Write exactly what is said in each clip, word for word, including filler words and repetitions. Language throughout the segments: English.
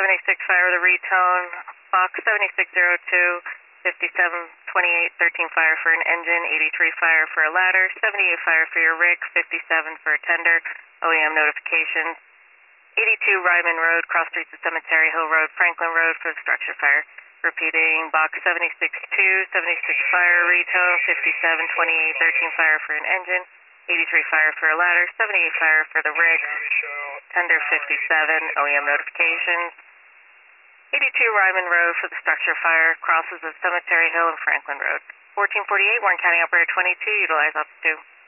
seventy-six fire with a retone, box seventy-six oh two, fifty-seven twenty-eight thirteen fire for an engine, eighty-three fire for a ladder, seventy-eight fire for your rig, fifty-seven for a tender, O E M notifications, eighty-two Ryman Road, cross streets of Cemetery Hill Road, Franklin Road for the structure fire. Repeating, box seventy-six two, seventy-six fire, retone, fifty-seven twenty-eight thirteen fire for an engine, eighty-three fire for a ladder, seventy-eight fire for the rig, tender fifty-seven, O E M notifications, eighty-two Ryman Road for the structure fire, crosses of Cemetery Hill and Franklin Road. fourteen forty-eight, Warren County Operator twenty-two, utilize up to.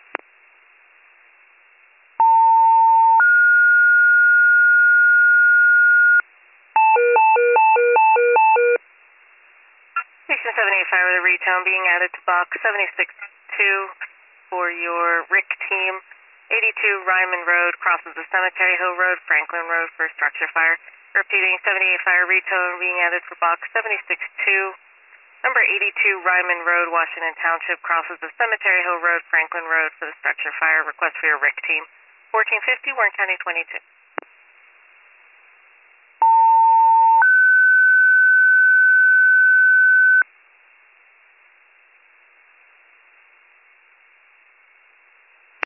Station seventy-eight fire with a retone being added to box seventy-six two for your R I C team. eighty-two Ryman Road, crosses the Cemetery Hill Road, Franklin Road for structure fire. Repeating, seventy-eight fire retone being added for box seventy-six two. Number eighty-two Ryman Road, Washington Township, crosses the Cemetery Hill Road, Franklin Road for the structure fire. Request for your R I C team. fourteen fifty, Warren County twenty-two.